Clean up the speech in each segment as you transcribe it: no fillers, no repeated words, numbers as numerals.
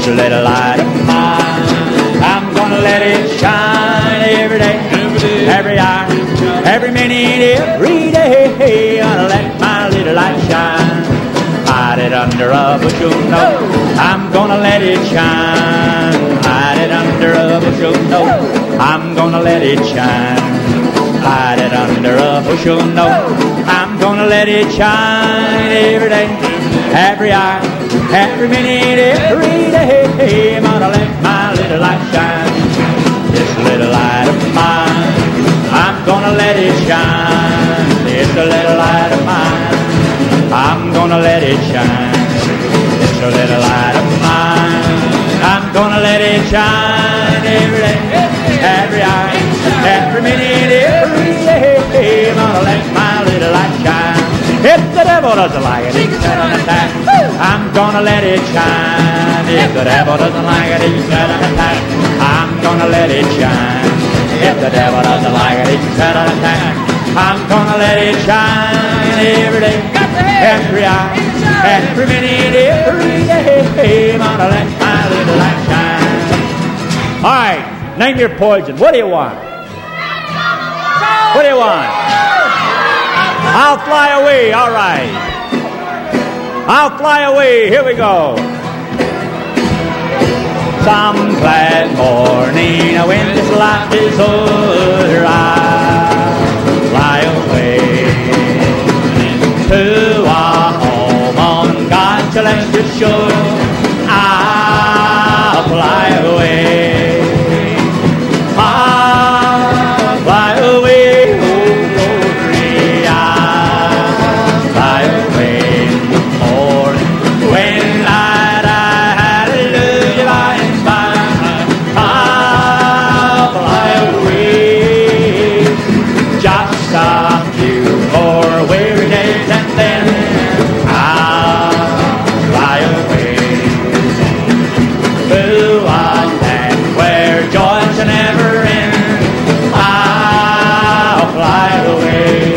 This little light of mine, I'm gonna let it shine every day, every hour, every minute, every day. Gonna let my little light shine. Hide it under a bushel, no, I'm gonna let it shine. Hide it under a bushel, no, I'm gonna let it shine. Hide it under a bushel, no, I'm gonna let it shine every day, every hour, every minute, every day. I'm gonna let my little light shine. This little light of mine, I'm gonna let it shine. This little light of mine, I'm gonna let it shine. This little light of mine, I'm gonna let it shine every day, every hour, every minute, every day. I'm gonna let my little light shine. If the devil doesn't like it, he's an attack. I'm gonna let it shine. If the devil doesn't like it, he's an attack. I'm gonna let it shine. If the devil doesn't like it, he's an attack. I'm gonna let it shine every day, every hour, every minute, every day. I'm gonna let my little light shine. All right, name your poison. What do you want? What do you want? I'll fly away. All right. I'll fly away. Here we go. Some glad morning when this life is over, I'll fly away to a home on God's celestial shore. I'll fly away. I'll fly away, oh glory. I'll fly away in the morning when I die. Hallelujah, by and by. I'll fly away. Just a few more weary days and then I'll fly away to a land where joys are never end. I'll fly away.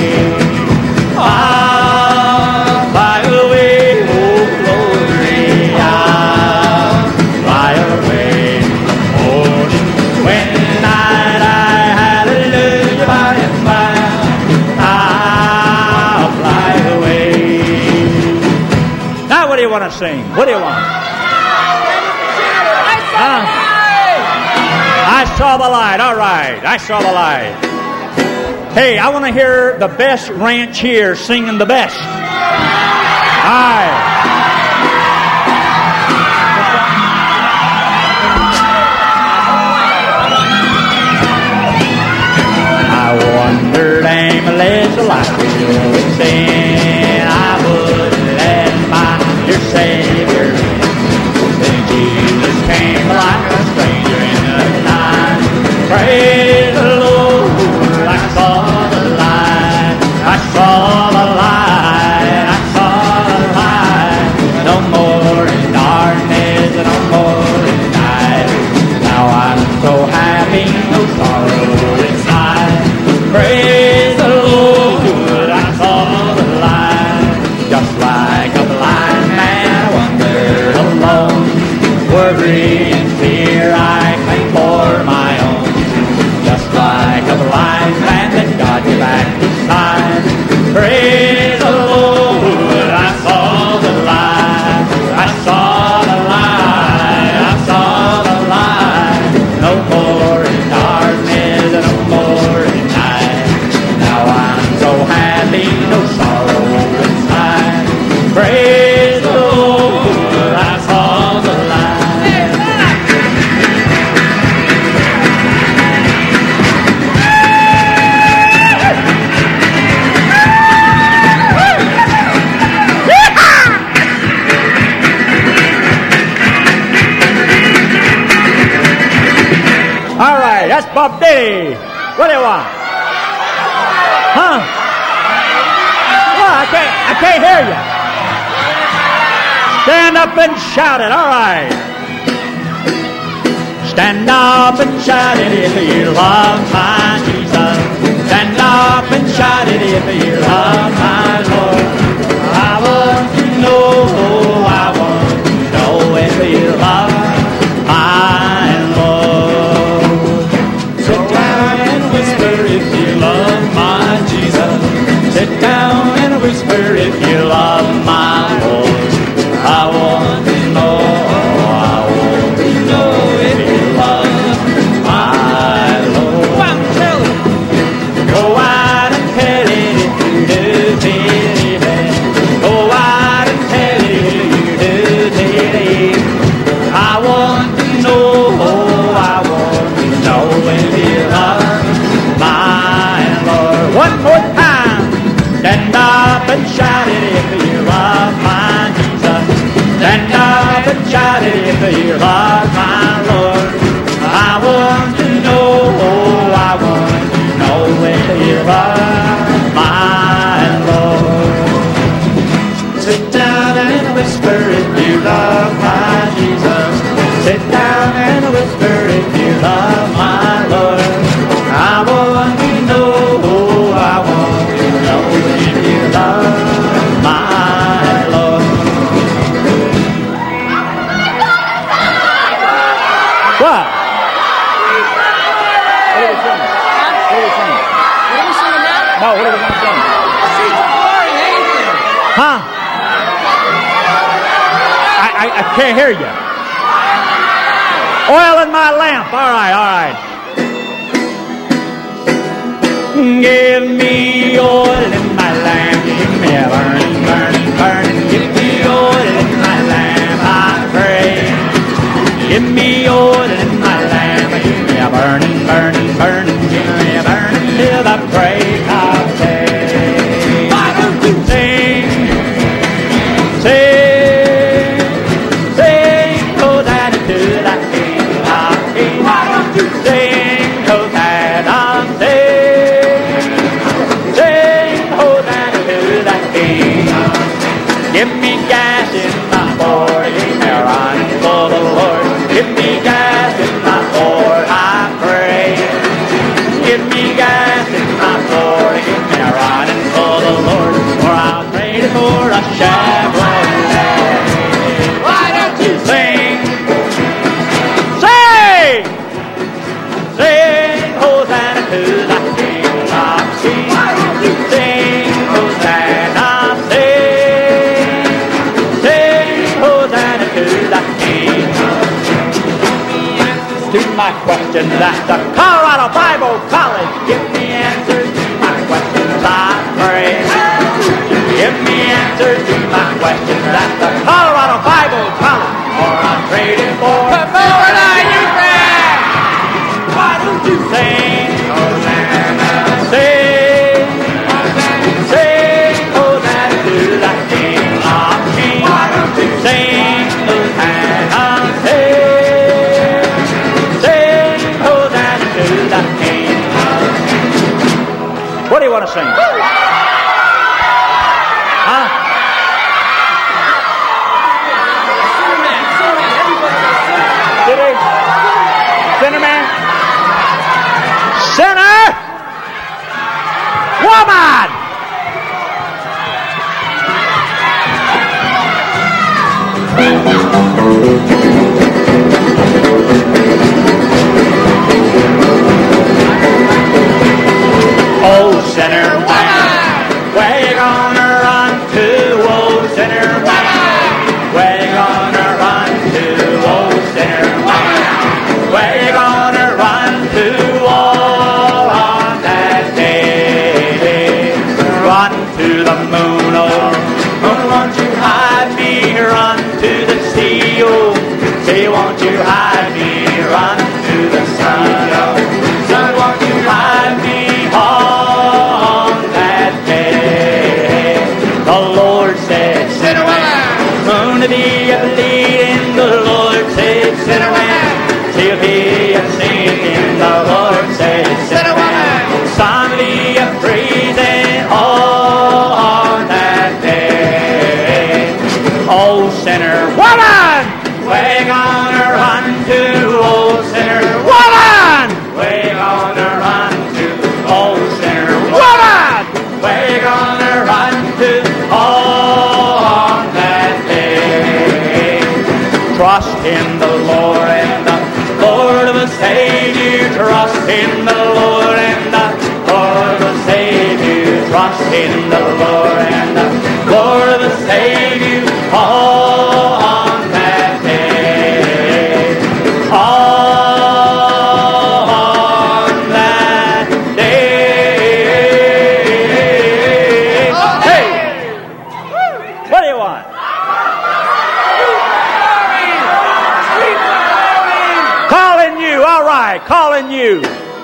I'll fly away, oh glory. I'll fly away in the morning when I die. Hallelujah, by and by. I'll fly away. Now what do you want to sing? What do you want? I saw the light. All right. I saw the light. Hey, I want to hear the best ranch here singing the best. All right. I wondered aimless like you would sin. I would let my dear Savior in. Then Jesus came like a stranger in the night. Praise the Lord, I saw the light. I saw the light. I saw the light. No more in darkness, no more in night. Now I'm so happy, no sorrow inside. Praise the Lord, I saw the light. Just like a blind man wandered alone, worry and fear I claim for my own. Just like a blind man that God gave back his sight. Praise the Lord, I saw the light. I saw the light. I saw the light. No more in darkness, no more in night. Now I'm so happy, no sorrow inside. Praise the Lord, I saw the light. All right, that's Bob Day. What do you want? Huh? Oh, I can't hear you. Stand up and shout it. All right. Stand up and shout it if you love my Jesus. Stand up and shout it if you love my Lord. I want to know if you love shouted, if you love my Lord. I want to know, I want to know if you love my Lord. Sit down and whisper if you love my Jesus. Sit down and whisper if you love my Lord. I want to know, I want to know if you love my Lord. What? What are we singing? What are we singing? What are we singing now? No, what are we going to sing? Streets of Glory, anything. Huh? I can't hear you. Oil in my lamp. All right, all right. Give me oil in my lamp. Give me a burning, burning, burning. Give me oil in my lamp, I pray. Give me oil in my lamp. Give me a burning, burning, burning. Give me a burning till the break of day. Why don't you sing? Sing, sing, Hosanna to the King of Kings. Why don't you sing, Hosanna, sing, sing, Hosanna to the King. Give me gas in my Ford, give me a running for the Lord. Give me gas in my Ford, I pray. Give me gas in my Ford, give me a running for the Lord. Or I'll trade it for a Chevrolet. Why don't you sing? Sing! Sing, Hosanna to the King of Kings. Why don't you sing, Hosanna, sing, sing, Hosanna to the King. To my questions at the Colorado Bible College, give me answers to my questions, I pray. Give me answers to my questions at the Colorado Bible College, or I'm trading for Florida Ukraine. Why don't you sing, Hosanna, sing, sing, Hosanna to the King of Kings. Why don't you sing, Hosanna, sing, sing, Hosanna to the King of Kings. What do you want to sing? Huh? Did he? Sinner man? Sinner? Woman! Oh, sinner man, where you gonna run to? Oh, sinner man, where you gonna run to? Oh, sinner man, where you gonna run to? Oh, on that day, run to the moon, oh, moon, won't you hide me? Run to the sea, oh, say, won't you hide me? Run to the sun, oh, sun, won't you hide me? On that day, the Lord said, sinner man, moon to be a bleeding. The Lord said, sinner man, till he a singing. The Lord said, sinner man, sun to be a praising. On that day, oh sinner woman, where you gonna run to? Oh sinner woman, where you gonna run to? Oh sinner woman, where you gonna run to? On that day, trust in the Lord, and the Lord will save you. Trust in the Lord, and the Lord will save you. Trust in the Lord, and the Lord will save you. On that day, on that day. Hey, what do you want? Calling you, all right, calling you.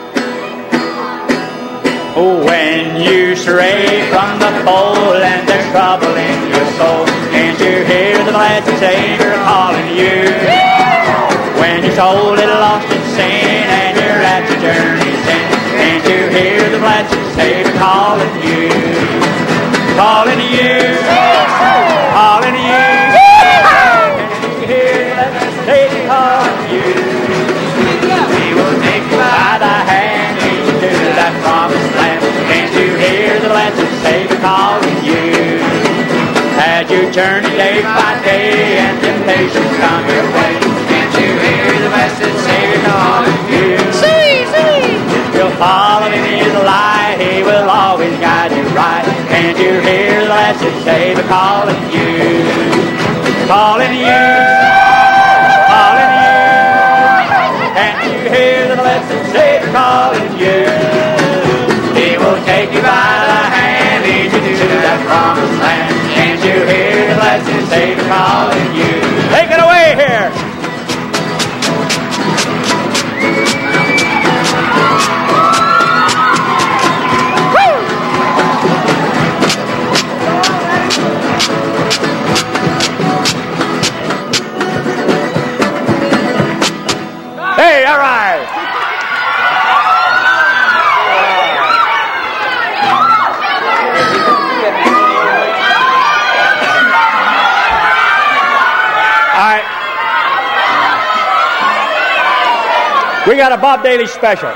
Oh, when you stray from the fold and there's trouble in your soul, can't you hear the blessed Savior calling you? you. When your soul is lost in sin and you're at your journey's end, can't you hear the blessed Savior calling you? Calling you, calling you. Can you hear the blessed Savior calling you? He will take you by the hand, lead you to that promised land. Can't you hear the blessed Savior calling you? As you journey day by day and temptations come your way, can't you hear the blessed Savior calling you? If you'll follow in His light, He will always guide you right. Can't you hear the blessed Savior calling you? Calling you, calling you. Can't you hear the blessed Savior calling you? He will take you by the hand, lead you to that promised land. Can't you hear the blessed Savior calling you? Take it away here. Hey, all right. All right. We got a Bob Daly special.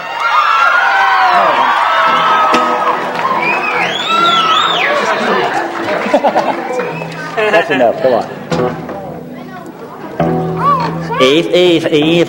That's enough. Come on. Eve.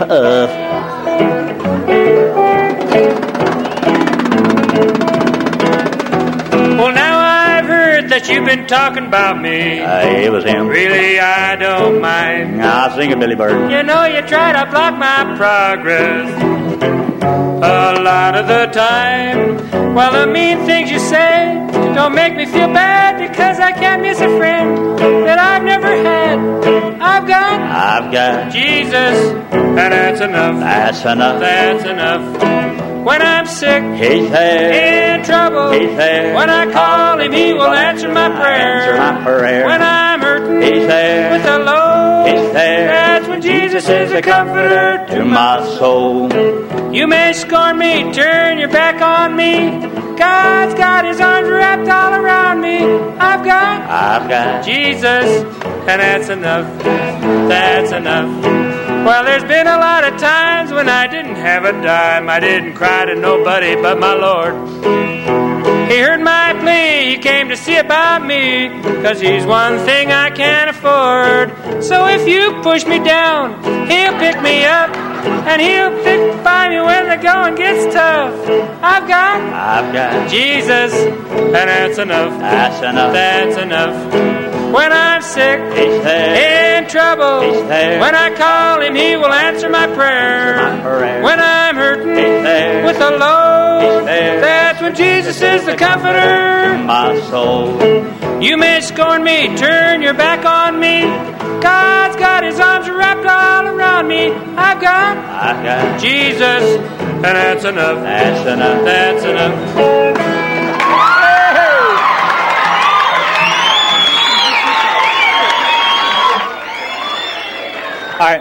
Well, now I've heard that you've been talking about me. It was him. Really, I don't mind. I'll sing it, Billy Bird. You know, you try to block my progress a lot of the time. Well, the mean things you say don't make me feel bad, because I can't miss a friend that I've never had. I've got Jesus, and that's enough. That's enough. That's enough. When I'm sick, He's there. in trouble, He's there. when I call Him, He will answer my prayer. Answer my prayer. When I'm hurting, He's there. with a load, He's there. that's when Jesus is a comforter To my soul. You may scorn me, turn your back on me. God's got His arms wrapped all around me. I've got Jesus, and that's enough. That's enough. Well, there's been a lot of times when I didn't have a dime. I didn't cry to nobody but my Lord. He heard my plea, He came to see about me, 'cause He's one thing I can't afford. So if you push me down, He'll pick me up, and He'll find me when the going gets tough. I've got Jesus, and that's enough. That's enough. That's enough. When I'm sick, He's there. in trouble, He's there. when I call Him, He will answer my prayer. My prayer. When I'm hurting, He's there. with a load, He's there. that's when Jesus is the comforter. My soul. You may scorn me, turn your back on me. God's got His arms wrapped all around me. I've got Jesus, and that's enough. That's enough. That's enough. All right.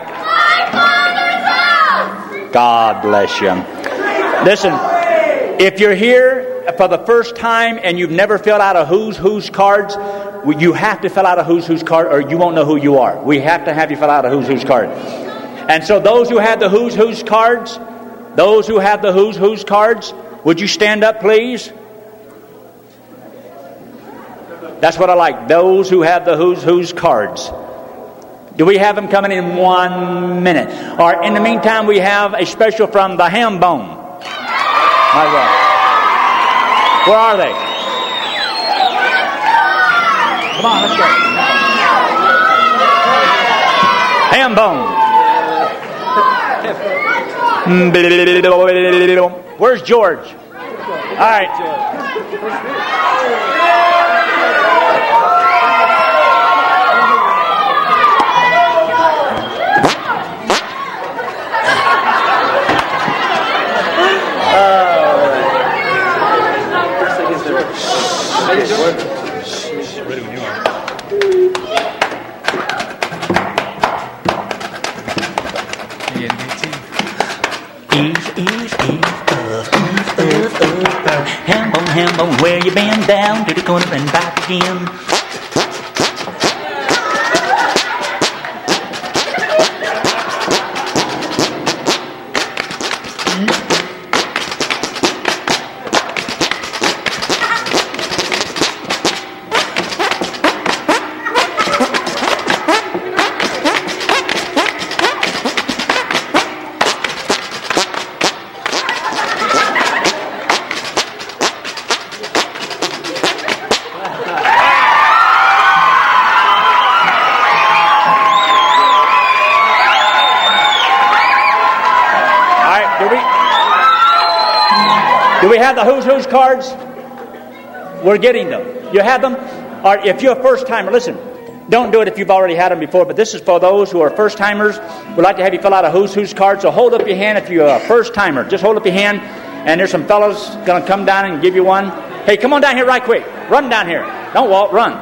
God bless you. Listen, if you're here for the first time and you've never filled out a who's cards, you have to fill out a who's card, or you won't know who you are. We have to have you fill out a who's card. And so those who have the who's cards, would you stand up, please? That's what I like. Those who have the who's cards. Do we have them coming in 1 minute? Or in the meantime, we have a special from the Ham Bone. Might as well. Where are they? Come on, let's go. Ham Bone. Where's George? All right. Hambone, where you been? Down to the corner and back again. Do we have the Who's Who's cards? We're getting them. You have them? Or if you're a first-timer, listen, don't do it if you've already had them before, but this is for those who are first-timers. We'd like to have you fill out a Who's Who's card, so hold up your hand if you're a first-timer. Just hold up your hand, and there's some fellows going to come down and give you one. Hey, come on down here right quick. Run down here. Don't walk, run.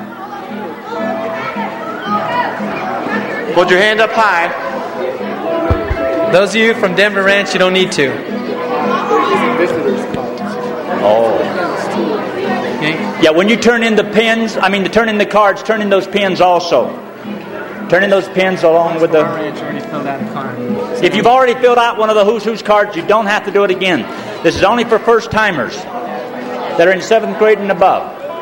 Hold your hand up high. Those of you from Denver Ranch, you don't need to. Oh. Yeah, when you turn in the pins, turn in the cards, turn in those pins also. Turn in those pins along with the... If you've already filled out one of the Who's Who's cards, you don't have to do it again. This is only for first-timers that are in 7th grade and above.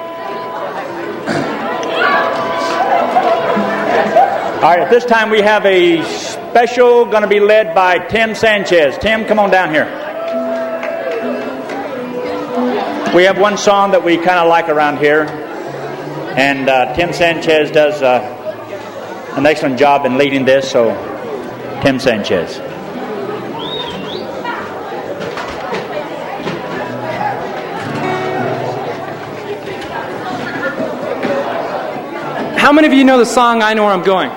All right, at this time we have a special going to be led by Tim Sanchez. Tim, come on down here. We have one song that we kind of like around here, and Tim Sanchez does an excellent job in leading this, so Tim Sanchez. How many of you know the song, I Know Where I'm Going?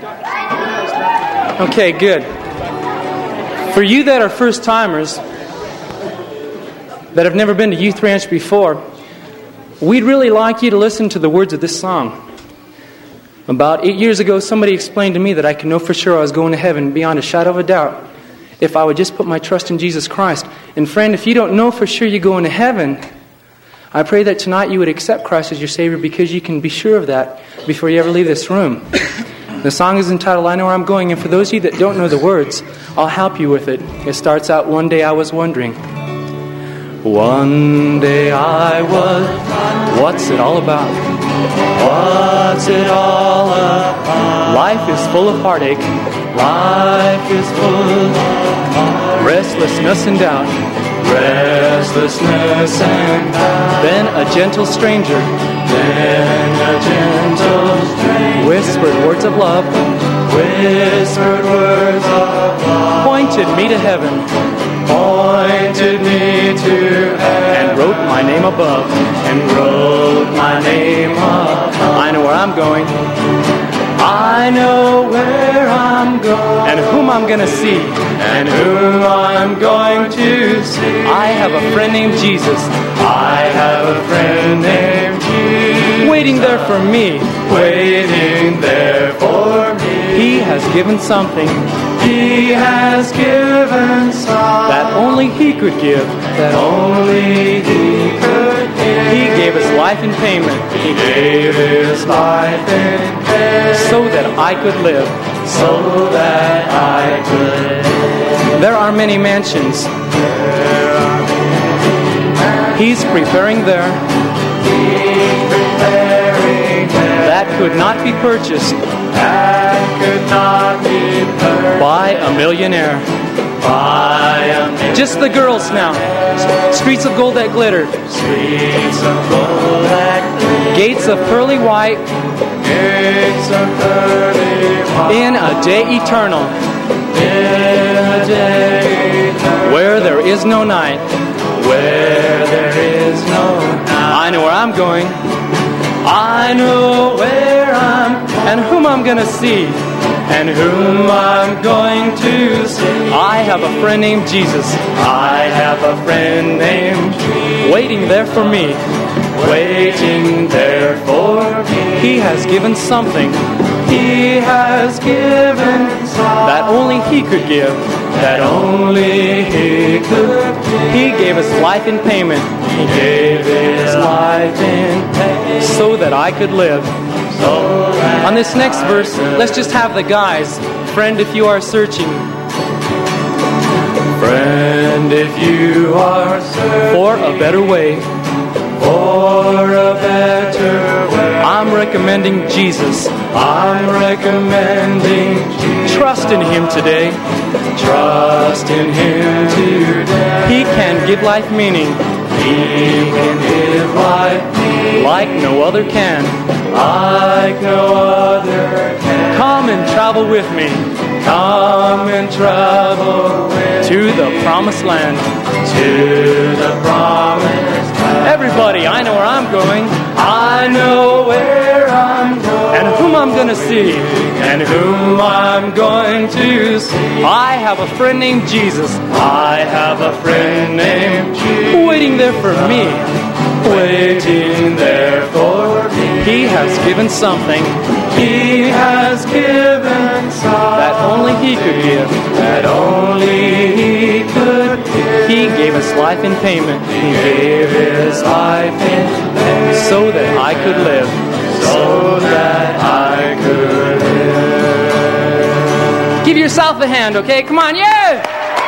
Okay, good. For you that are first-timers, that have never been to Youth Ranch before, we'd really like you to listen to the words of this song. About 8 years ago, somebody explained to me that I could know for sure I was going to heaven beyond a shadow of a doubt if I would just put my trust in Jesus Christ. And friend, if you don't know for sure you're going to heaven, I pray that tonight you would accept Christ as your Savior, because you can be sure of that before you ever leave this room. The song is entitled, I Know Where I'm Going, and for those of you that don't know the words, I'll help you with it. It starts out, one day I was wondering. One day I was... What's it all about? What's it all about? Life is full of heartache. Life is full of restlessness and doubt. Restlessness and doubt. Then a gentle stranger. Then a gentle stranger. Whispered words of love. Whispered words of love. Pointed me to heaven. Pointed me to heaven. And wrote my name above. And wrote my name above. I know where I'm going. I know where I'm going. And whom I'm going to see. And whom I'm going to see. I have a friend named Jesus. I have a friend named Jesus. Waiting there for me. Waiting there for me. He has given something. He has given something that only He could give. That only He could give. He gave His life in payment. He gave His life in payment. So that I could live. So that I could live. There are many mansions. He's preparing there. He's preparing there. That could not be purchased. That could not be purchased by a millionaire. By a millionaire. Just the girls now. Streets of gold that glitter. Streets of gold that glitter. Gates of pearly white. Gates of pearly white. In a day eternal. In a day eternal. Where there is no night. Where there is no night. I know where I'm going. I know where I'm and whom I'm going to see. And whom I'm going to see. I have a friend named Jesus. I have a friend named Jesus. Waiting there for me. Waiting there for me. He has given something. He has given something that only He could give. that only He could give. He gave us life in payment He gave His life in payment so that I could live. so that On this next verse, let's just have the guys. Friend, if you are searching friend, if you are searching for a better way, for a better way, I'm recommending Jesus. I'm recommending Jesus. Trust in Him today. Trust in Him today. He can give life meaning He can give life meaning like no other can. like no other can. Come and travel with me Come and travel with to the promised land. to the promised land. Everybody, I know where I'm going I know where I'm going and whom I'm going to see. and whom I'm going to see. I have a friend named Jesus I have a friend named Jesus waiting there for me. waiting there for me. He has given something He has given something that only He could give. that only He could give. He gave us life in payment He gave His life in payment so that I could live. so that I could live. Give yourself a hand, okay? Come on, yeah!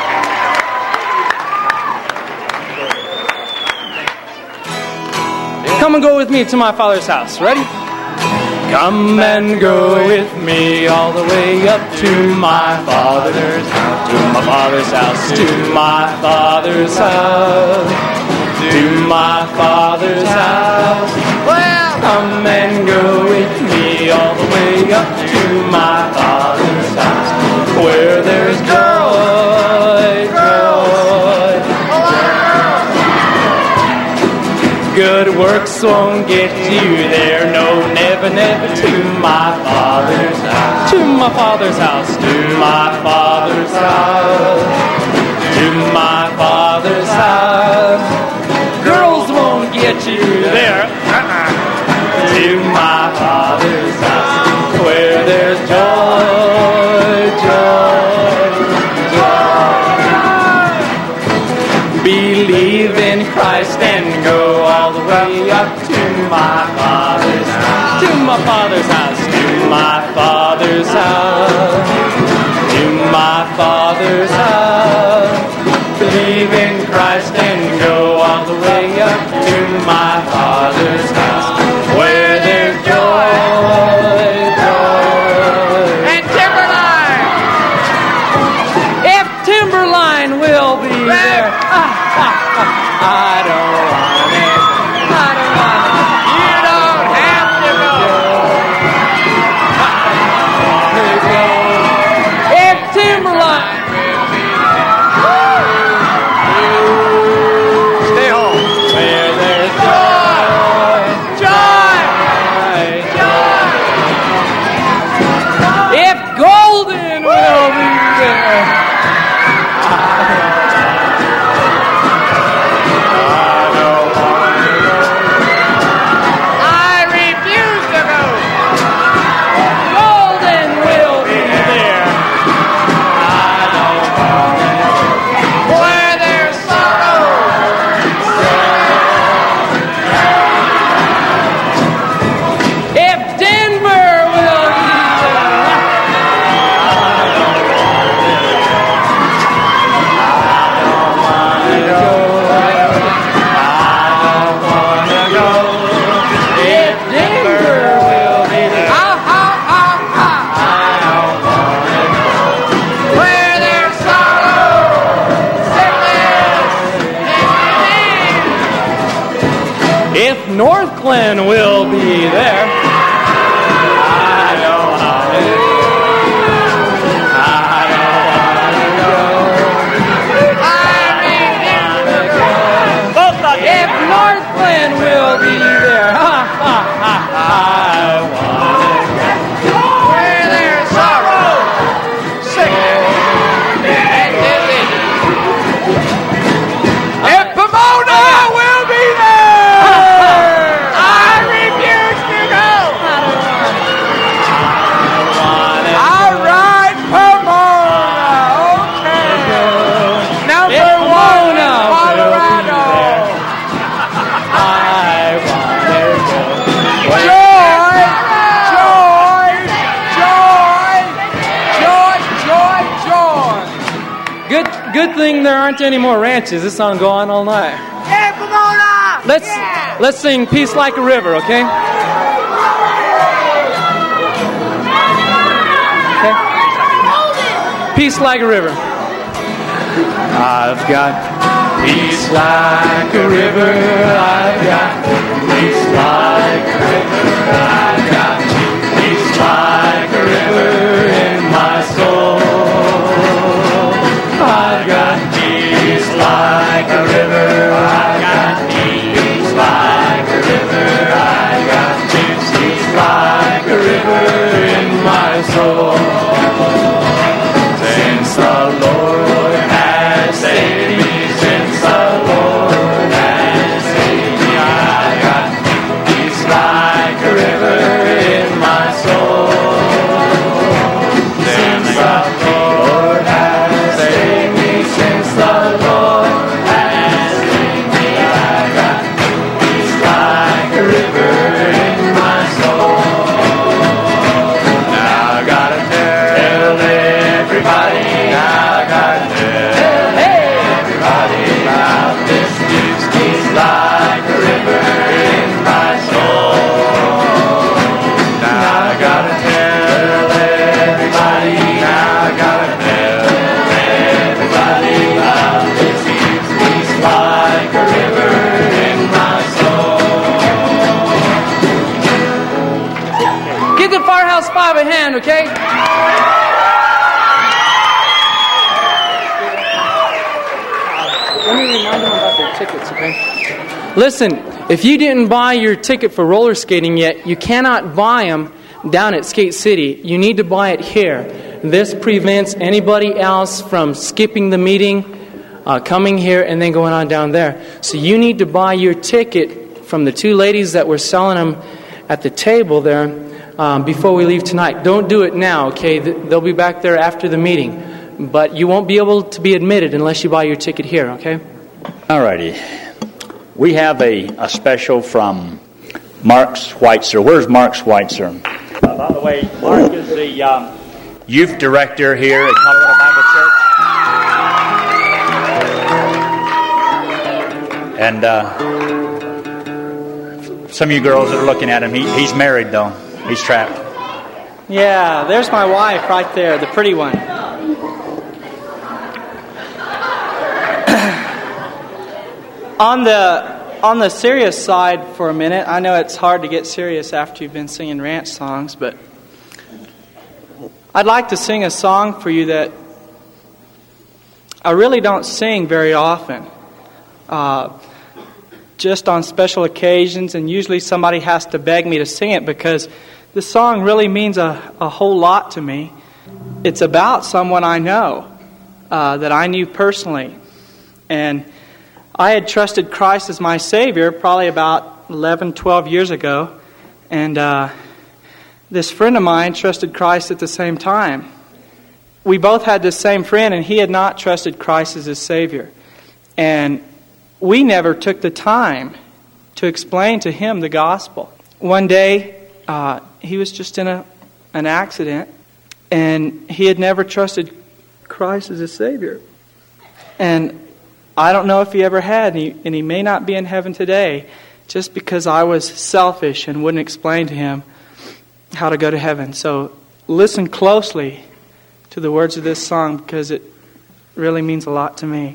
Come and go with me to my Father's house. Ready? Come and go with me all the way up to my Father's house. To my Father's house. To my Father's house. To my Father's house. Well, come and go with me all the way up to my Father's house, where there's joy, joy. Good works won't get you there, no, never, never. To my Father's house, to my Father's house, to my Father's house, to my Father's house. Girls won't get you there. To my Father's house, where there's joy, joy, joy. Believe in Christ and go all the way up to my Father's house. To my Father's house, to my Father's house, to my Father's house. Believe in Christ and go all the way up to my Father's house, where there's joy, joy. And Timberline! If Timberline will be there, I don't want it. I don't want it. You don't have to go. If Timberline, Stay home. where there's Joy! joy. If Golden will be there, I refuse to go. Golden will be there. Where there's sorrow. If Denver will be there. If Denver will be there. Where there's sorrow, sickness, and disease. If North Glen will be there. I don't want to go. I don't want to go. I refuse to go. Both of you. If North Glen will be there. I want to go. Where there's sorrow, sickness, and disease. If Pomona will be there, I refuse to go. Good thing there aren't any more ranches. This song will go on all night. Hey, Pomona! Let's sing Peace Like a River, okay? Okay. Peace like a river. I've got peace like a river. I've got peace like a river. I've got peace like a river in my soul. I've got peace like a river. I've got peace like a river. I've got peace like a river in my soul. Since the Lord has saved me, since the Lord has saved me, I got peace like a river in my soul. Since the Lord has saved me, since the Lord has saved me, I got peace like a river in my soul. Now I gotta tell everybody, now I gotta tell everybody about this peace like a river in my soul. Now I gotta tell everybody, now I gotta tell everybody about this peace like a river in my soul. Give the Firehouse Five a hand, okay? Let me remind them about their tickets, okay? Listen, if you didn't buy your ticket for roller skating yet, you cannot buy them down at Skate City. You need to buy it here. This prevents anybody else from skipping the meeting, coming here, and then going on down there. So you need to buy your ticket from the two ladies that were selling them at the table there before we leave tonight. Don't do it now, okay? They'll be back there after the meeting. But you won't be able to be admitted unless you buy your ticket here, okay? All righty. We have a special from Mark Schweitzer. Where's Mark Schweitzer? By the way, Mark is the youth director here at Colorado Bible Church. And some of you girls that are looking at him, he's married, though. He's trapped. Yeah, there's my wife right there, the pretty one. On the serious side for a minute, I know it's hard to get serious after you've been singing ranch songs, but I'd like to sing a song for you that I really don't sing very often. Just on special occasions, and usually somebody has to beg me to sing it because this song really means a whole lot to me. It's about someone I know, that I knew personally. And I had trusted Christ as my Savior probably about 11, 12 years ago. And this friend of mine trusted Christ at the same time. We both had the same friend, and he had not trusted Christ as his Savior. And we never took the time to explain to him the gospel. One day, he was just in an accident, and he had never trusted Christ as his Savior. And I don't know if he ever had, and he may not be in heaven today, just because I was selfish and wouldn't explain to him how to go to heaven. So listen closely to the words of this song, because it really means a lot to me.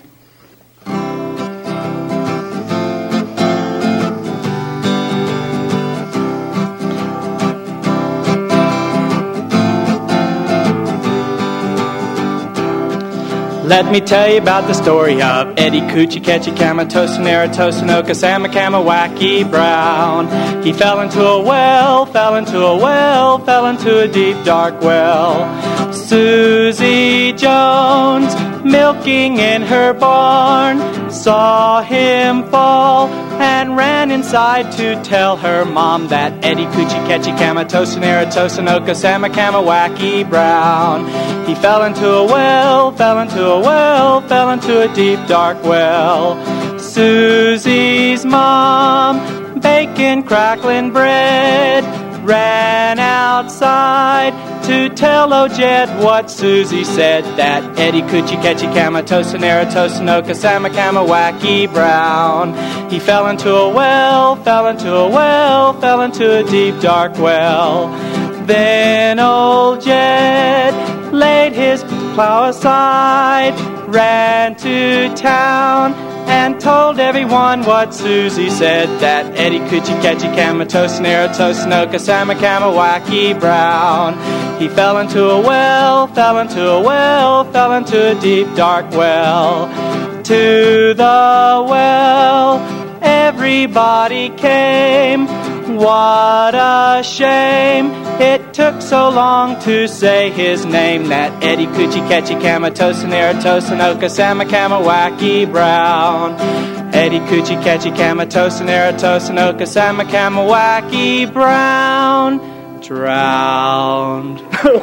Let me tell you about the story of Eddie Coochie Catchy Kamatosinera Tosinoka Samakama Brown. He fell into a well, fell into a well, fell into a deep dark well. Susie Jones, milking in her barn, saw him fall and ran inside to tell her mom that Eddie Coochie Catchy Kamatosinera Tosinoka Samakama Brown. He fell into a well, fell into a well, fell into a deep dark well. Susie's mom, baking crackling bread, ran outside to tell old Jed what Susie said, that Eddie Coochie Catchy Kamatosanera Tosanoka Samakama Wacky Brown. He fell into a well, fell into a well, fell into a deep dark well. Then old Jed laid his plow aside, ran to town, and told everyone what Susie said, that Eddie Coochie Catchy Kamatosanera Tosanoka Samakama Wacky Brown. He fell into a well, fell into a well, fell into a deep dark well. To the well everybody came. What a shame it took so long to say his name, that Eddie Coochie Catchy Kamatosanera Tosanoka Samakama Wacky Brown. Eddie Coochie Catchy Kamatosanera Tosanoka Samakama Wacky Brown drowned.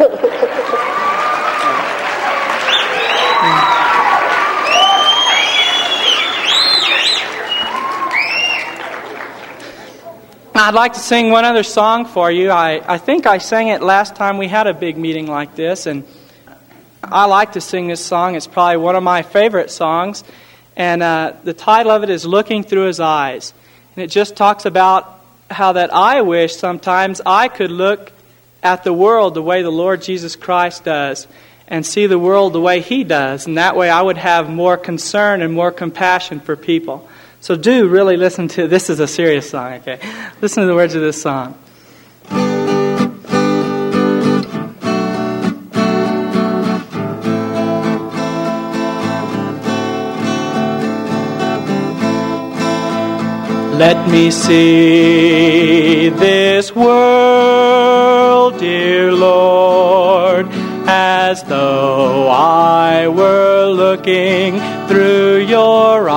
I'd like to sing one other song for you. I think I sang it last time we had a big meeting like this, and I like to sing this song. It's probably one of my favorite songs, and the title of it is Looking Through His Eyes. And it just talks about how that I wish sometimes I could look at the world the way the Lord Jesus Christ does and see the world the way He does, and that way I would have more concern and more compassion for people. So do really listen to, this is a serious song, okay? Listen to the words of this song. Let me see this world, dear Lord, as though I were looking through your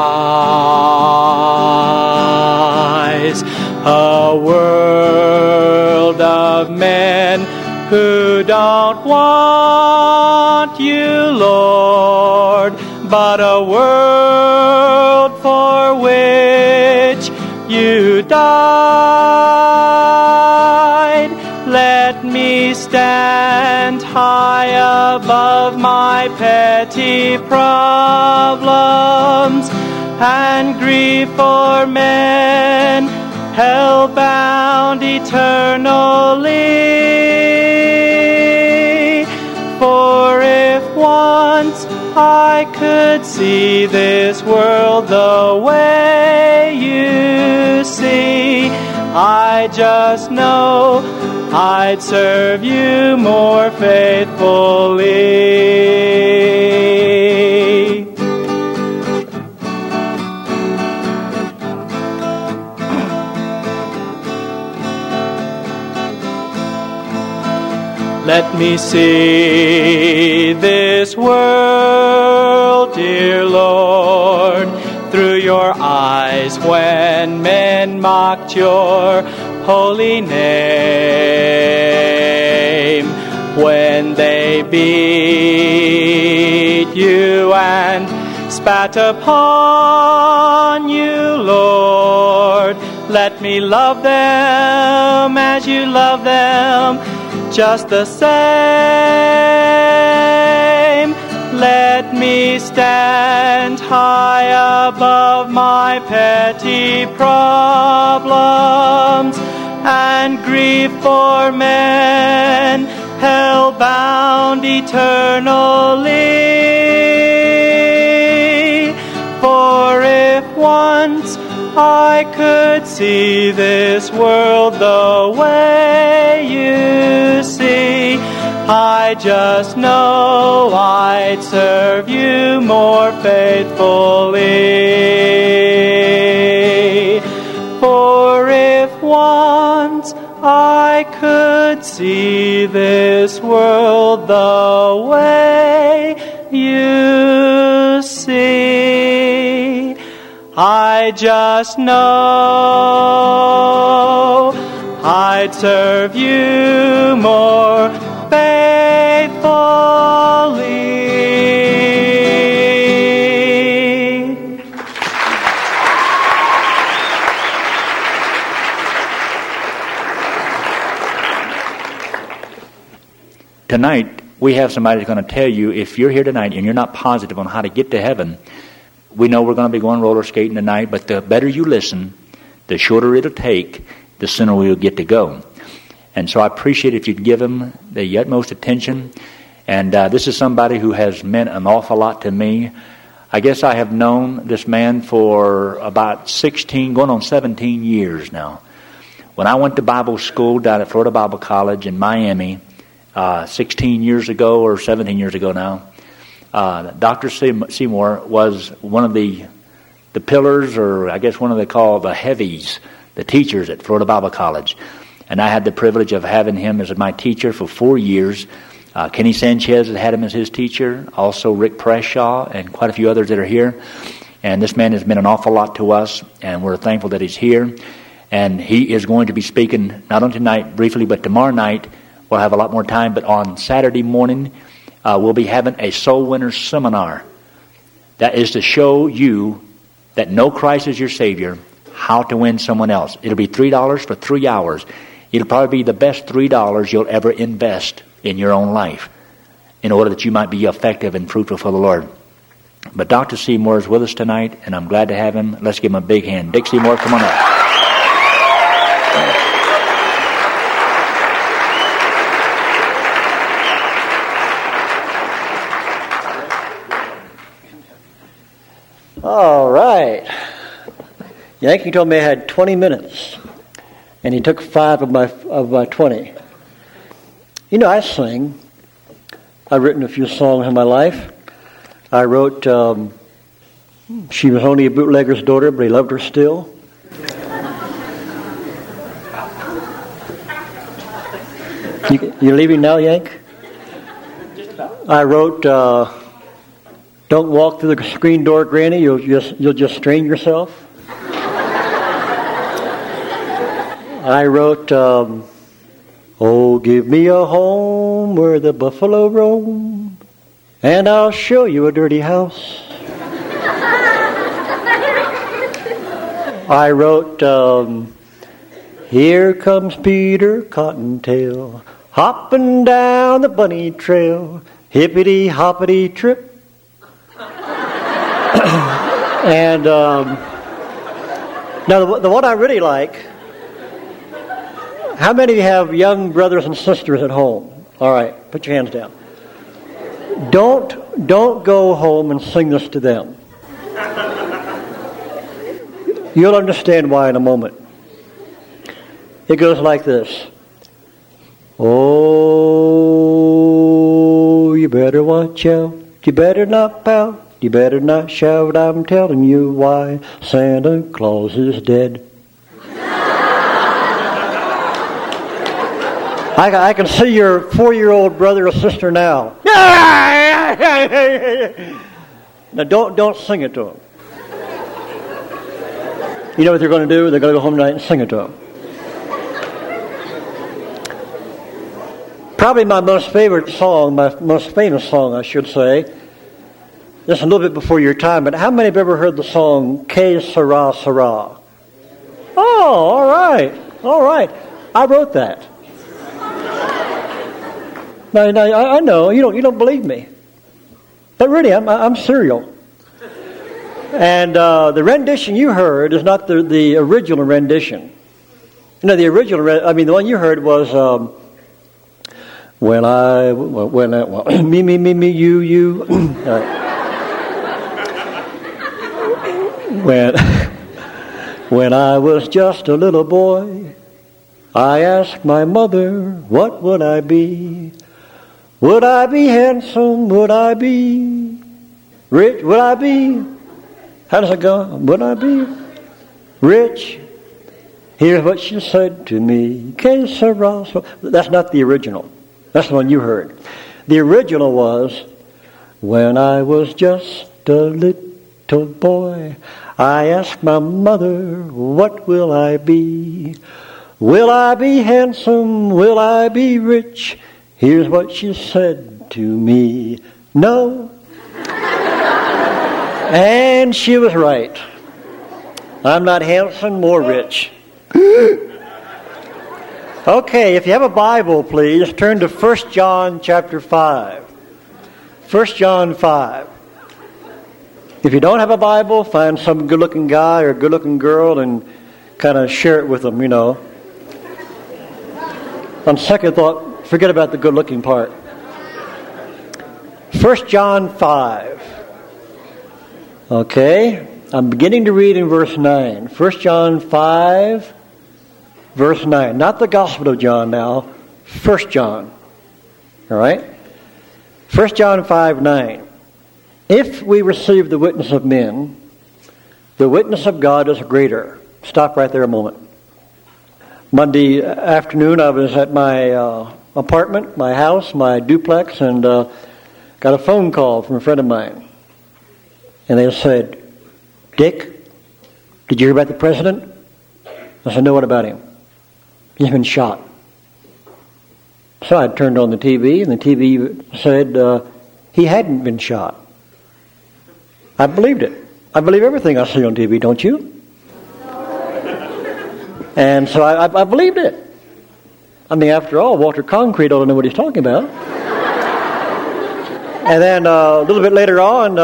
eyes. A world of men who don't want you, Lord, but a world for which you died. Let me stand high above my petty problems and grieve for men hell-bound eternally. For if once I could see this world the way you see, I just know I'd serve you more faithfully. Let me see this world, dear Lord, through your eyes when men mocked your holy name, when they beat you and spat upon you, Lord. Let me love them as you love them, just the same. Let me stand high above my petty problems and grieve for men hell-bound eternally. For if once I could see this world the way you see, I just know I'd serve you more faithfully. For if once I could see this world the way you see, I just know I'd serve you more faithfully. tonight, we have somebody who's going to tell you, if you're here tonight and you're not positive on how to get to heaven, we know we're going to be going roller skating tonight, but the better you listen, the shorter it'll take, the sooner we'll get to go. And so I appreciate if you'd give him the utmost attention. And this is somebody who has meant an awful lot to me. I guess I have known this man for about 16, going on 17 years now. When I went to Bible school down at Florida Bible College in Miami, 16 years ago or 17 years ago now, Dr. Seymour was one of the pillars, or I guess one of they call the heavies, the teachers at Florida Bible College. And I had the privilege of having him as my teacher for 4 years. Kenny Sanchez had him as his teacher, also Rick Preshaw, and quite a few others that are here. And this man has meant an awful lot to us, and we're thankful that he's here. And he is going to be speaking not only tonight briefly, but tomorrow night. We'll have a lot more time, but on Saturday morning, we'll be having a Soul Winners Seminar. That is to show you that know Christ as your Savior, how to win someone else. It'll be $3 for 3 hours. It'll probably be the best $3 you'll ever invest in your own life in order that you might be effective and fruitful for the Lord. But Dr. Seymour is with us tonight, and I'm glad to have him. Let's give him a big hand. Dick Seymour, come on up. All right. Yankee told me I had 20 minutes, and he took 5 of my 20. You know, I sing. I've written a few songs in my life. I wrote, She Was Only a Bootlegger's Daughter, But He Loved Her Still. You leaving now, Yank? I wrote, Don't Walk Through the Screen Door, Granny, you'll just strain yourself. I wrote, Oh, give me a home where the buffalo roam, and I'll show you a dirty house. I wrote, Here comes Peter Cottontail, hopping down the bunny trail, hippity hoppity trip. And now the one I really like. How many of you have young brothers and sisters at home? All right, put your hands down. Don't go home and sing this to them. You'll understand why in a moment. It goes like this. Oh, you better watch out. You better not pout. You better not shout. I'm telling you why. Santa Claus is dead. I can see your 4-year-old brother or sister now. Now don't sing it to them. You know what they're going to do? They're going to go home tonight and sing it to them. Probably my most favorite song, my most famous song, I should say. This is a little bit before your time, but how many have ever heard the song Que Sera Sera? Oh, all right. I wrote that. Now, I know you don't believe me, but really, I'm serial. And the rendition you heard is not the original rendition. You know, the one you heard was me, you. When I was just a little boy, I asked my mother, what would I be? Would I be handsome? Would I be rich? Would I be? How does it go? Would I be rich? Here's what she said to me. Que sera? That's not the original. That's the one you heard. The original was, when I was just a little boy, I asked my mother, what will I be? Will I be handsome? Will I be rich? Here's what she said to me. No. And she was right. I'm not handsome or rich. Okay, if you have a Bible, please turn to 1 John chapter 5. 1 John 5. If you don't have a Bible, find some good-looking guy or good-looking girl and kind of share it with them, you know. On second thought, forget about the good-looking part. 1 John 5. Okay, I'm beginning to read in verse 9. 1 John 5, verse 9. Not the Gospel of John now, 1 John. All right? 1 John 5, 9. If we receive the witness of men, the witness of God is greater. Stop right there a moment. Monday afternoon, I was at my apartment, my house, my duplex, and got a phone call from a friend of mine. And they said, "Dick, did you hear about the president?" I said, "No, what about him?" "He's been shot." So I turned on the TV, and the TV said he hadn't been shot. I believed it. I believe everything I see on TV, don't you? And so I believed it. I mean, after all, Walter Concrete ought to know what he's talking about. And then a little bit later on,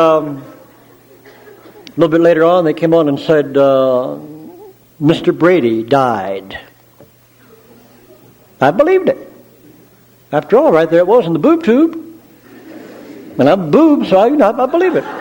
they came on and said, Mr. Brady died. I believed it. After all, right there it was in the boob tube. And I'm a boob, so I believe it.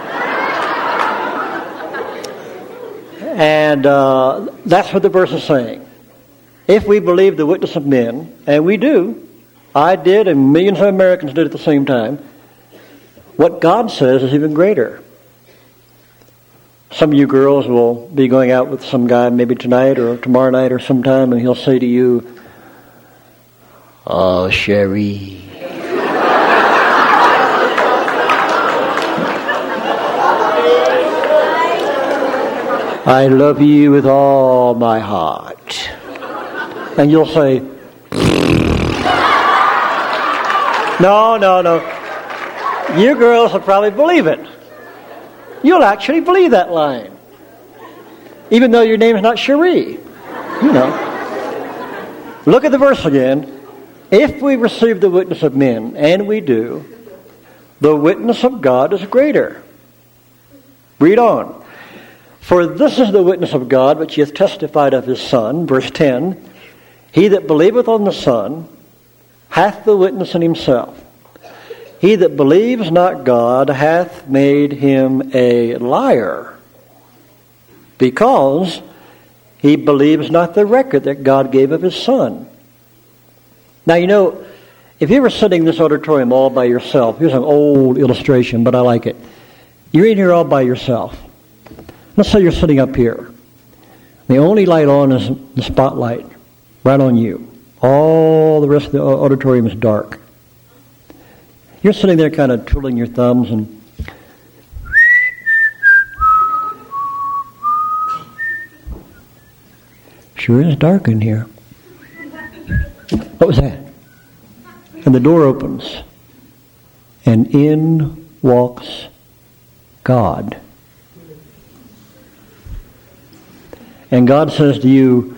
And that's what the verse is saying. If we believe the witness of men, and we do, I did and millions of Americans did at the same time, what God says is even greater. Some of you girls will be going out with some guy maybe tonight or tomorrow night or sometime, and he'll say to you, "Oh, Sherry, I love you with all my heart." And you'll say, No. You girls will probably believe it. You'll actually believe that line. Even though your name's not Cherie. You know. Look at the verse again. If we receive the witness of men, and we do, the witness of God is greater. Read on. For this is the witness of God, which he hath testified of his Son. Verse 10. He that believeth on the Son hath the witness in himself. He that believes not God hath made him a liar, because he believes not the record that God gave of his Son. Now, you know, if you were sitting in this auditorium all by yourself, here's an old illustration, but I like it. You're in here all by yourself. Let's say you're sitting up here. The only light on is the spotlight, right on you. All the rest of the auditorium is dark. You're sitting there kind of twiddling your thumbs and sure is dark in here. What was that? And the door opens, and in walks God. And God says to you,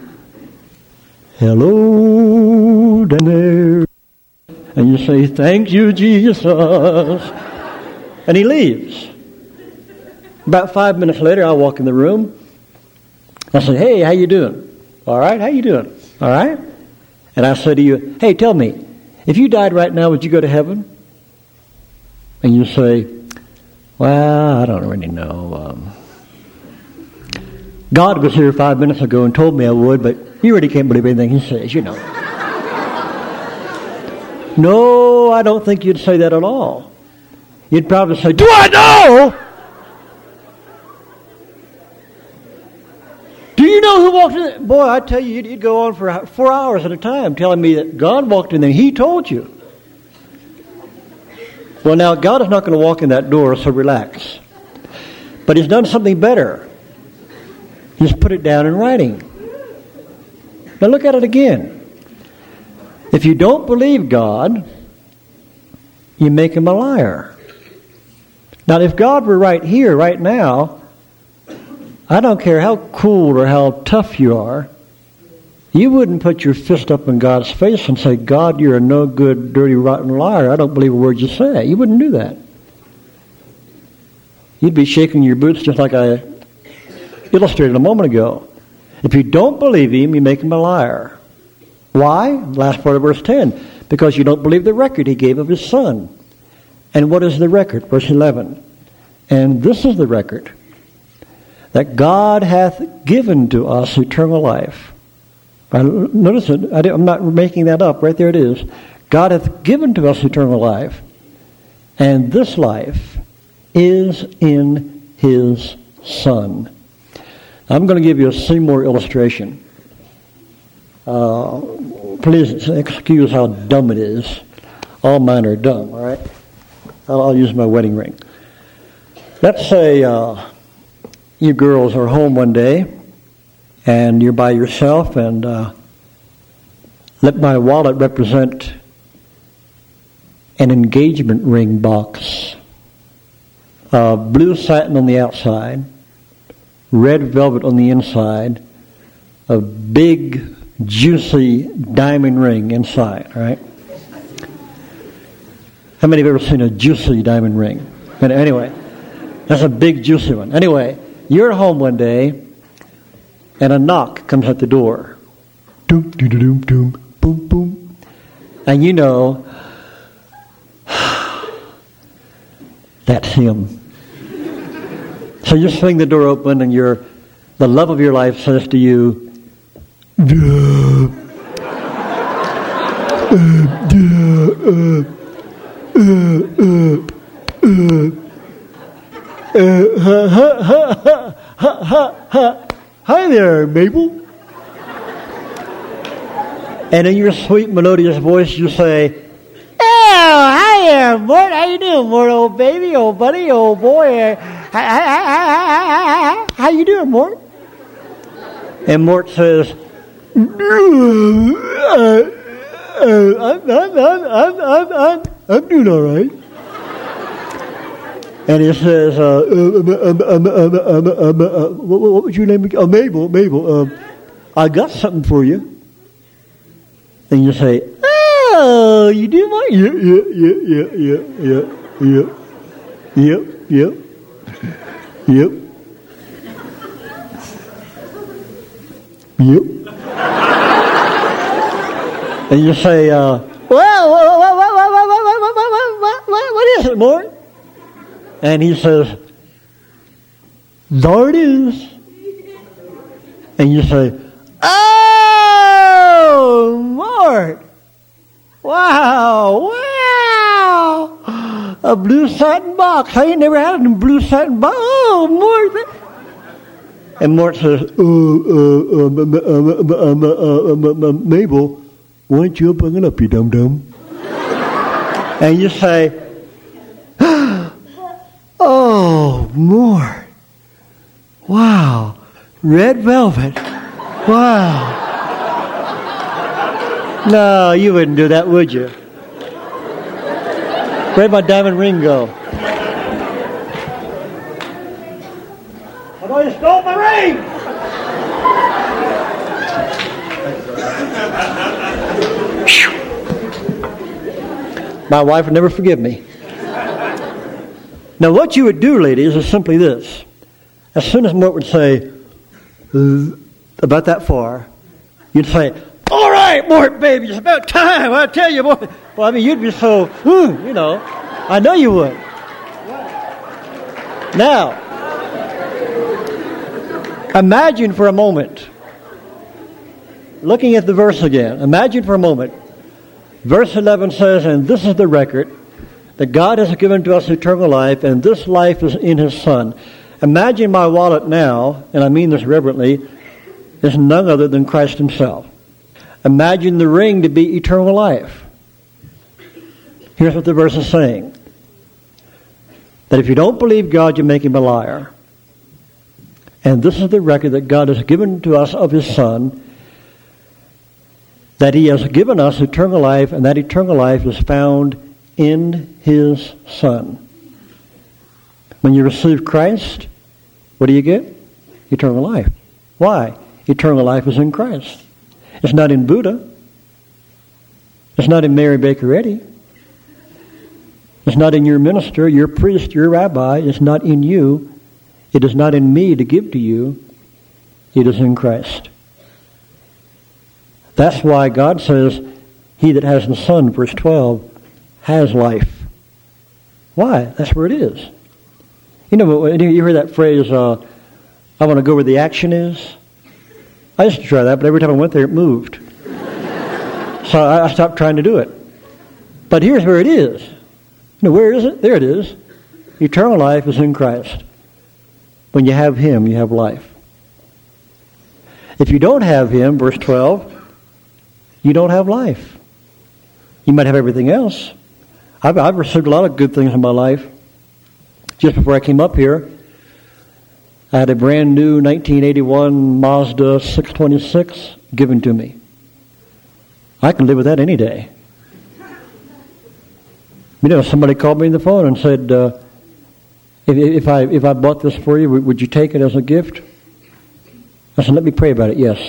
"Hello, down there." And you say, "Thank you, Jesus." And he leaves. About 5 minutes later, I walk in the room. I say, "Hey, how you doing?" "All right, how you doing?" "All right." And I say to you, "Hey, tell me, if you died right now, would you go to heaven?" And you say, "Well, I don't really know. God was here 5 minutes ago and told me I would, but you really can't believe anything he says, you know." No, I don't think you'd say that at all. You'd probably say, "Do I know? Do you know who walked in?" Boy, I tell you, you'd go on for 4 hours at a time telling me that God walked in there. He told you. Well, now, God is not going to walk in that door, so relax. But he's done something better. He's put it down in writing. Now look at it again. If you don't believe God, you make him a liar. Now, if God were right here, right now, I don't care how cool or how tough you are, You wouldn't put your fist up in God's face and say, God, you're a no good, dirty, rotten liar. I don't believe a word you say. You wouldn't do that. You'd be shaking your boots just like I illustrated a moment ago. If you don't believe him, you make him a liar. Why? Last part of verse 10. Because you don't believe the record he gave of his Son. And what is the record? Verse 11. And this is the record, that God hath given to us eternal life. Notice it. I'm not making that up. Right there it is. God hath given to us eternal life. And this life is in his Son. I'm going to give you a Seymour illustration. Please excuse how dumb it is. All mine are dumb, all right? I'll use my wedding ring. Let's say you girls are home one day and you're by yourself, and let my wallet represent an engagement ring box. Blue satin on the outside, red velvet on the inside, a big, juicy diamond ring inside, right? How many have ever seen a juicy diamond ring? Anyway, that's a big, juicy one. Anyway, you're at home one day, and a knock comes at the door. Doom, doom, doom, doom, boom, boom. And you know, that's him. So you swing the door open, and the love of your life says to you, hi there, Mabel. And in your sweet, melodious voice, you say, "Oh, hi there, Mort. How you doing, Mort, old baby, old buddy, old boy? How you doing, Mort?" And Mort says, "I'm doing all right." And he says, "What was your name again?" "Oh, Mabel. Mabel. I got something for you." And you say, "Oh, you do, Mort?" "Yeah. And you say, what is it, Mort?" And he says, "There it is." And you say, "Oh, Mort! Wow! A blue satin box. I ain't never had a blue satin box. Oh, Mort!" And Mort says, "Mabel, why don't you open it up, you dum-dum?" And you say, "Oh, Mort. Wow. Red velvet. Wow." No, you wouldn't do that, would you? Where'd my diamond ring go? "Oh, you stole my ring!" My wife would never forgive me. Now, what you would do, ladies, is simply this. As soon as Mort would say, about that far, you'd say, "All right, Mort, baby, it's about time. I tell you, Mort." Well, I mean, you'd be so, I know you would. Now, imagine for a moment, looking at the verse again, imagine for a moment, verse 11 says, "And this is the record, that God has given to us eternal life, and this life is in his Son." Imagine my wallet now, and I mean this reverently, is none other than Christ himself. Imagine the ring to be eternal life. Here's what the verse is saying. That if you don't believe God, you make him a liar. And this is the record that God has given to us of his Son, that he has given us eternal life, and that eternal life is found in his Son. When you receive Christ, what do you get? Eternal life. Why? Eternal life is in Christ. It's not in Buddha. It's not in Mary Baker Eddy. It's not in your minister, your priest, your rabbi. It's not in you. It is not in me to give to you. It is in Christ. That's why God says, he that has the Son, verse 12, has life. Why? That's where it is. You know, you hear that phrase, I want to go where the action is. I used to try that, but every time I went there, it moved. So I stopped trying to do it. But here's where it is. You know, where is it? There it is. Eternal life is in Christ. When you have him, you have life. If you don't have him, verse 12, you don't have life. You might have everything else. I've received a lot of good things in my life. Just before I came up here, I had a brand new 1981 Mazda 626 given to me. I can live with that any day. You know, somebody called me on the phone and said, if I bought this for you, would you take it as a gift? I said, let me pray about it, yes.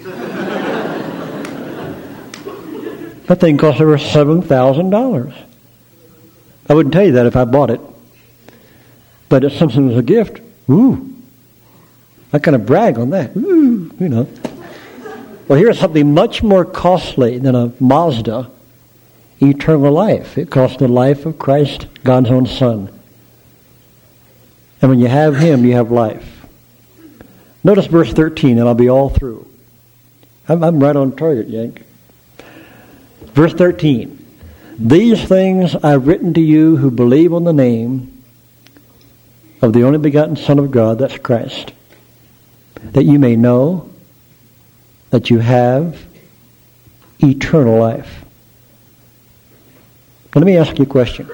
That thing cost over $7,000. I wouldn't tell you that if I bought it. But if something was a gift, ooh, I kind of brag on that. Ooh, you know. Well, here's something much more costly than a Mazda, eternal life. It cost the life of Christ, God's own Son. And when you have him, you have life. Notice verse 13, and I'll be all through. I'm right on target, Yank. Verse 13. These things I've written to you who believe on the name of the only begotten Son of God, that's Christ, that you may know that you have eternal life. Let me ask you a question.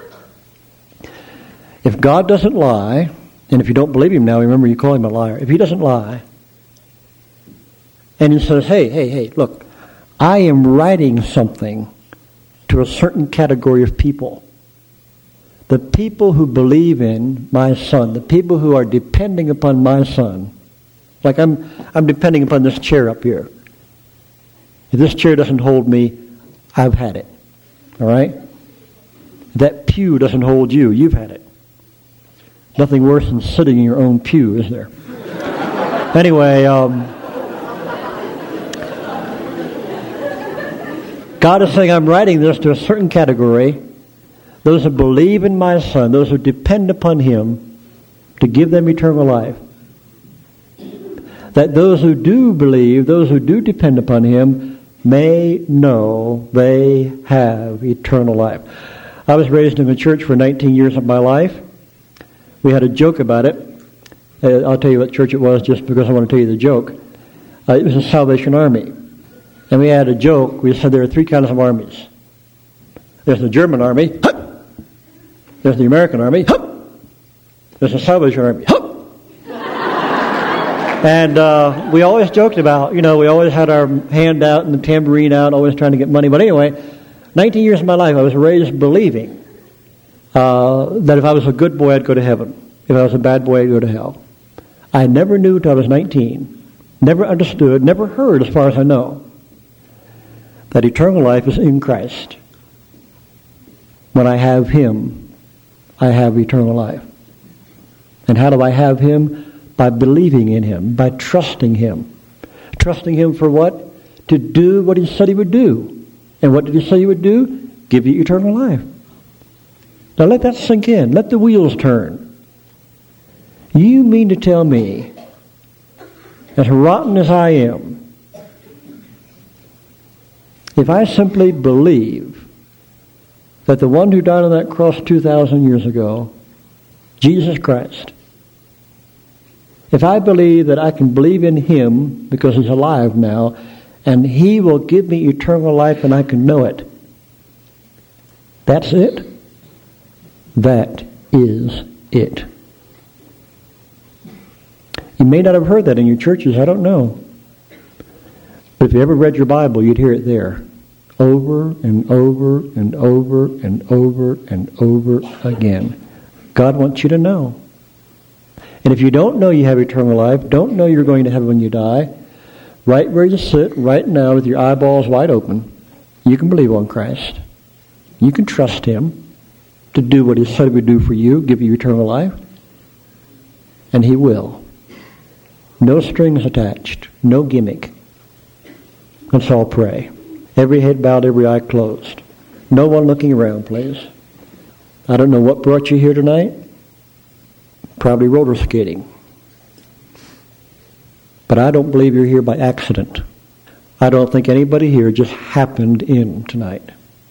If God doesn't lie, and if you don't believe him now, remember you call him a liar. If he doesn't lie, and he says, hey, look, I am writing something to a certain category of people. The people who believe in my Son, the people who are depending upon my Son. Like I'm depending upon this chair up here. If this chair doesn't hold me, I've had it. All right? If that pew doesn't hold you, you've had it. Nothing worse than sitting in your own pew, is there? Anyway, God is saying, I'm writing this to a certain category. Those who believe in my Son, those who depend upon him to give them eternal life. That those who do believe, those who do depend upon him, may know they have eternal life. I was raised in a church for 19 years of my life. We had a joke about it. I'll tell you what church it was just because I want to tell you the joke. It was the Salvation Army. And we had a joke. We said there are three kinds of armies. There's the German army. There's the American army. There's the Salvation Army. And we always joked about, we always had our hand out and the tambourine out, always trying to get money. But anyway, 19 years of my life, I was raised believing that if I was a good boy, I'd go to heaven. If I was a bad boy, I'd go to hell. I never knew until I was 19, never understood, never heard, as far as I know, that eternal life is in Christ. When I have him, I have eternal life. And how do I have him? By believing in him, by trusting him. Trusting him for what? To do what he said he would do. And what did he say he would do? Give you eternal life. Now let that sink in. Let the wheels turn. You mean to tell me, as rotten as I am, if I simply believe that the one who died on that cross 2,000 years ago, Jesus Christ, if I believe that I can believe in him because he's alive now, and he will give me eternal life and I can know it, that's it? That is it. You may not have heard that in your churches, I don't know. But if you ever read your Bible, you'd hear it there. Over and over and over and over and over again. God wants you to know. And if you don't know you have eternal life, don't know you're going to heaven when you die, right where you sit right now with your eyeballs wide open, you can believe on Christ. You can trust Him to do what He said He would do for you, give you eternal life. And He will. No strings attached. No gimmick. Let's all pray. Every head bowed, every eye closed. No one looking around, please. I don't know what brought you here tonight. Probably roller skating. But I don't believe you're here by accident. I don't think anybody here just happened in tonight.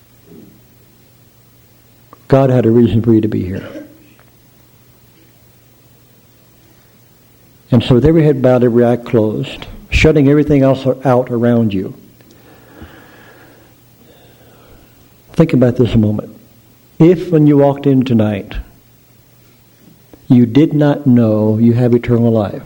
God had a reason for you to be here. And so with every head bowed, every eye closed, shutting everything else out around you, think about this a moment. If when you walked in tonight, you did not know you have eternal life,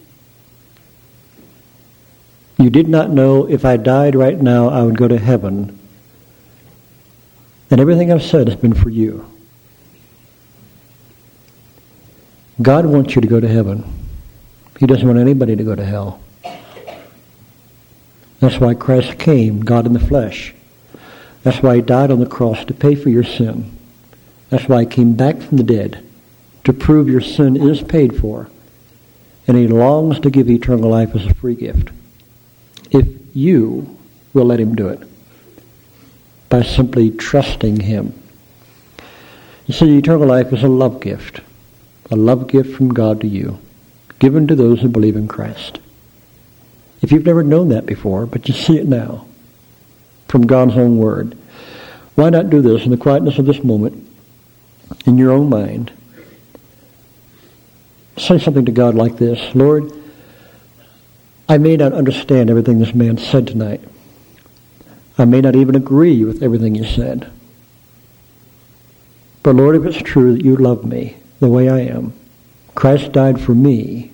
you did not know if I died right now I would go to heaven, then everything I've said has been for you. God wants you to go to heaven. He doesn't want anybody to go to hell. That's why Christ came, God in the flesh. That's why He died on the cross to pay for your sin. That's why He came back from the dead, to prove your sin is paid for. And He longs to give eternal life as a free gift, if you will let Him do it, by simply trusting Him. You see, eternal life is a love gift from God to you, given to those who believe in Christ. If you've never known that before, but you see it now, from God's own Word, why not do this in the quietness of this moment, in your own mind? Say something to God like this: Lord, I may not understand everything this man said tonight. I may not even agree with everything he said. But Lord, if it's true that you love me the way I am, Christ died for me,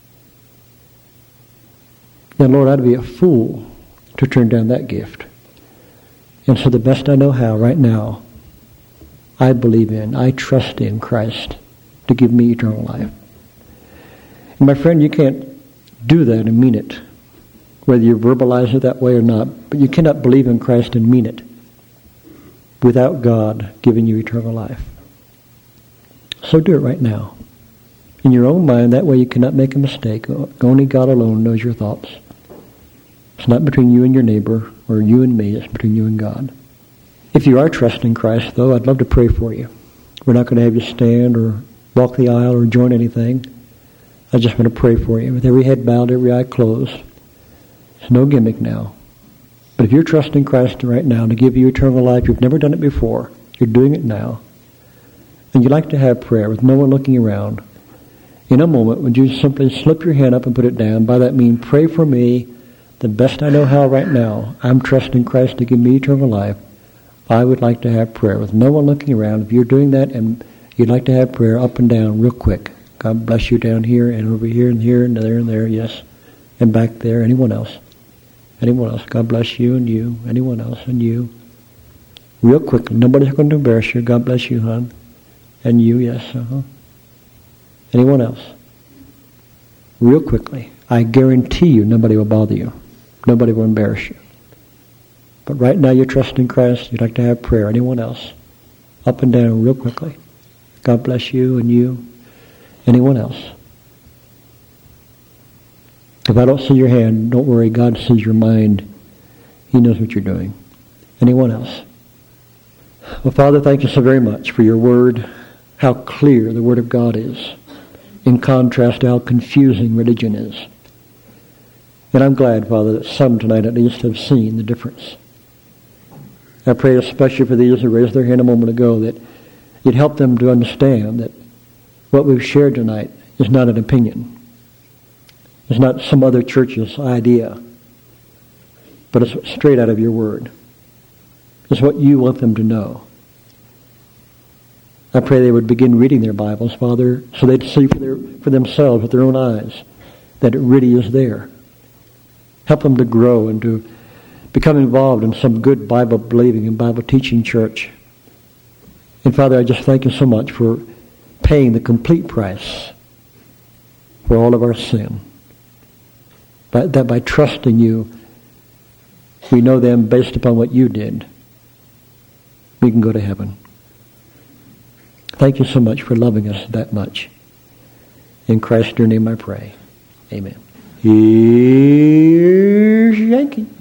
then Lord, I'd be a fool to turn down that gift. And so the best I know how right now, I trust in Christ to give me eternal life. And my friend, you can't do that and mean it, whether you verbalize it that way or not, but you cannot believe in Christ and mean it without God giving you eternal life. So do it right now. In your own mind, that way you cannot make a mistake. Only God alone knows your thoughts. It's not between you and your neighbor or you and me, it's between you and God. If you are trusting Christ, though, I'd love to pray for you. We're not going to have you stand or walk the aisle or join anything. I just want to pray for you with every head bowed, every eye closed. It's no gimmick now. But if you're trusting Christ right now to give you eternal life, you've never done it before, you're doing it now, and you'd like to have prayer with no one looking around, in a moment, would you simply slip your hand up and put it down? By that mean, pray for me the best I know how right now. I'm trusting Christ to give me eternal life. I would like to have prayer with no one looking around. If you're doing that and you'd like to have prayer, up and down real quick. God bless you down here and over here and here and there and there, yes. And back there. Anyone else? Anyone else? God bless you and you. Anyone else? And you. Real quickly. Nobody's going to embarrass you. God bless you, hon. And you, yes. Anyone else? Real quickly. I guarantee you nobody will bother you. Nobody will embarrass you. But right now you're trusting Christ. You'd like to have prayer. Anyone else? Up and down real quickly. God bless you and you. Anyone else? If I don't see your hand, don't worry. God sees your mind. He knows what you're doing. Anyone else? Well, Father, thank you so very much for your word, how clear the word of God is, in contrast to how confusing religion is. And I'm glad, Father, that some tonight at least have seen the difference. I pray especially for these who raised their hand a moment ago, that you'd help them to understand that what we've shared tonight is not an opinion. It's not some other church's idea, but it's straight out of your word. It's what you want them to know. I pray they would begin reading their Bibles, Father, so they'd see for themselves with their own eyes that it really is there. Help them to grow and to become involved in some good Bible-believing and Bible-teaching church. And Father, I just thank you so much for paying the complete price for all of our sin. that by trusting you, we know them based upon what you did. We can go to heaven. Thank you so much for loving us that much. In Christ's dear name I pray. Amen. Here's Yankee.